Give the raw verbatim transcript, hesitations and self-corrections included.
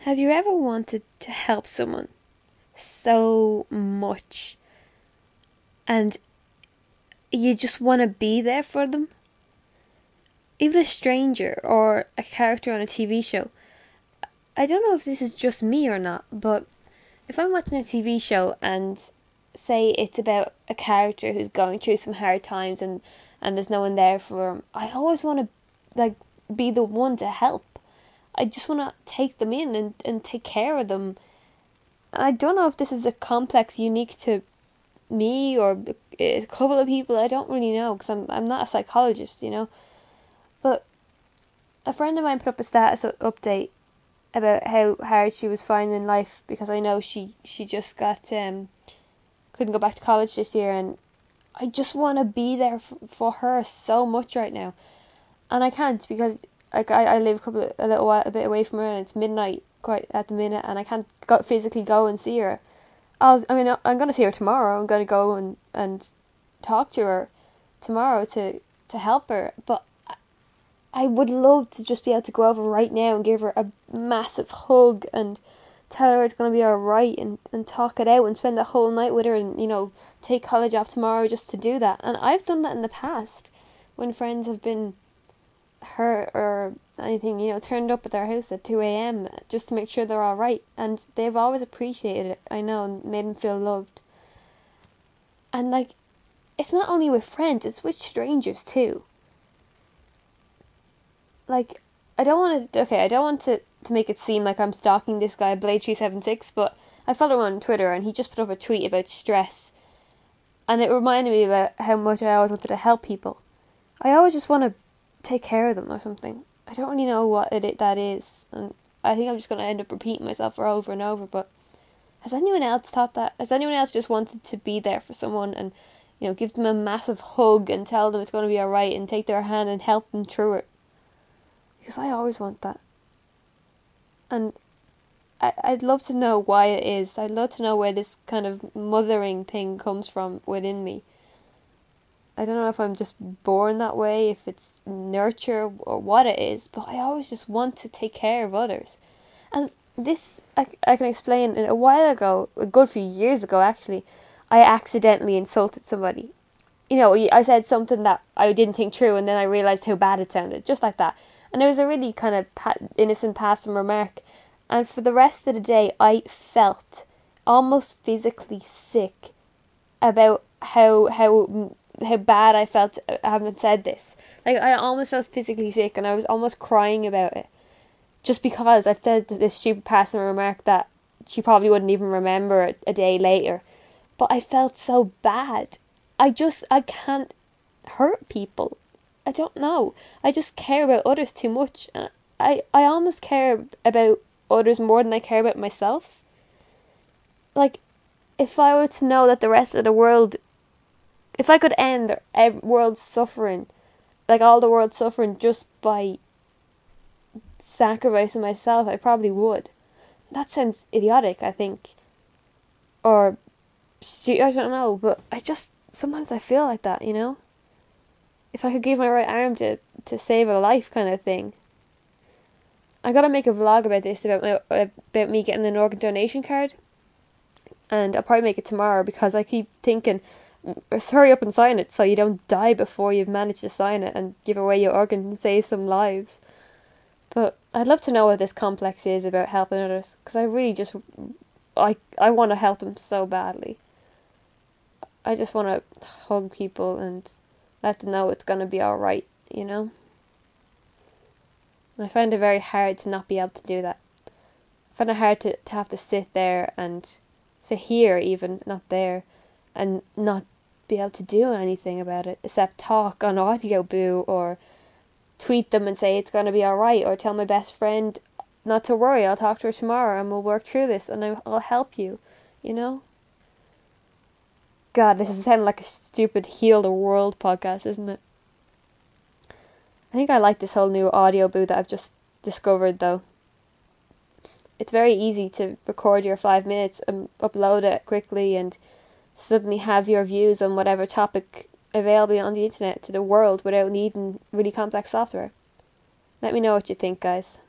Have you ever wanted to help someone so much and you just want to be there for them? Even a stranger or a character on a T V show. I don't know if this is just me or not, but if I'm watching a T V show and say it's about a character who's going through some hard times and, and there's no one there for him, I always want to like be the one to help. I just want to take them in and, and take care of them. I don't know if this is a complex unique to me or a couple of people. I don't really know because I'm, I'm not a psychologist, you know. But a friend of mine put up a status update about how hard she was finding life because I know she, she just got, um, couldn't go back to college this year, and I just want to be there for, for her so much right now. And I can't because like I, I live a couple of, a little while, a bit away from her, and it's midnight quite at the minute, and I can't go, physically go and see her. I'll, I mean, I'm going to see her tomorrow. I'm going to go and, and talk to her tomorrow to, to help her. But I would love to just be able to go over right now and give her a massive hug and tell her it's going to be alright and, and talk it out and spend the whole night with her and, you know, take college off tomorrow just to do that. And I've done that in the past when friends have been hurt or anything, you know, turned up at their house at two a.m. just to make sure they're alright. And they've always appreciated it, I know, and made them feel loved. And, like, it's not only with friends, it's with strangers too. Like, I don't want to, okay, I don't want to, to make it seem like I'm stalking this guy, Blade three seven six, but I follow him on Twitter and he just put up a tweet about stress. And it reminded me about how much I always wanted to help people. I always just want to take care of them or something. I don't really know what it that is, and I think I'm just going to end up repeating myself for over and over, but has anyone else thought that? Has anyone else just wanted to be there for someone and, you know, give them a massive hug and tell them it's going to be alright and take their hand and help them through it? Because I always want that. And I, I'd love to know why it is. I'd love to know where this kind of mothering thing comes from within me. I don't know if I'm just born that way, if it's nurture or what it is, but I always just want to take care of others. And this, I, I can explain, a while ago, a good few years ago actually, I accidentally insulted somebody. You know, I said something that I didn't think true, and then I realised how bad it sounded, just like that. And it was a really kind of pa- innocent passing remark. And for the rest of the day, I felt almost physically sick about how how how bad I felt having said this. Like, I almost felt physically sick, and I was almost crying about it, just because I said this stupid passing remark that she probably wouldn't even remember a, a day later. But I felt so bad. I just I can't hurt people. I don't know. I just care about others too much. I I almost care about others more than I care about myself. Like, if I were to know that the rest of the world, if I could end the world's suffering, like all the world's suffering, just by sacrificing myself, I probably would. That sounds idiotic, I think. Or, I don't know, but I just, sometimes I feel like that, you know? If I could give my right arm to, to save a life kind of thing. I gotta make a vlog about this, about my about me getting an organ donation card. And I'll probably make it tomorrow because I keep thinking, hurry up and sign it so you don't die before you've managed to sign it and give away your organ and save some lives. But I'd love to know what this complex is about helping others, because I really just, I, I want to help them so badly. I just want to hug people and let them know it's going to be alright, you know? I find it very hard to not be able to do that. I find it hard to, to have to sit there and sit here even, not there, and not be able to do anything about it except talk on audio boo or tweet them and say it's going to be alright, or tell my best friend not to worry, I'll talk to her tomorrow and we'll work through this and I'll help you, you know? God, this is sounding like a stupid Heal the World podcast, isn't it? I think I like this whole new audio boo that I've just discovered though. It's very easy to record your five minutes and upload it quickly and suddenly have your views on whatever topic available on the internet to the world without needing really complex software. Let me know what you think, guys.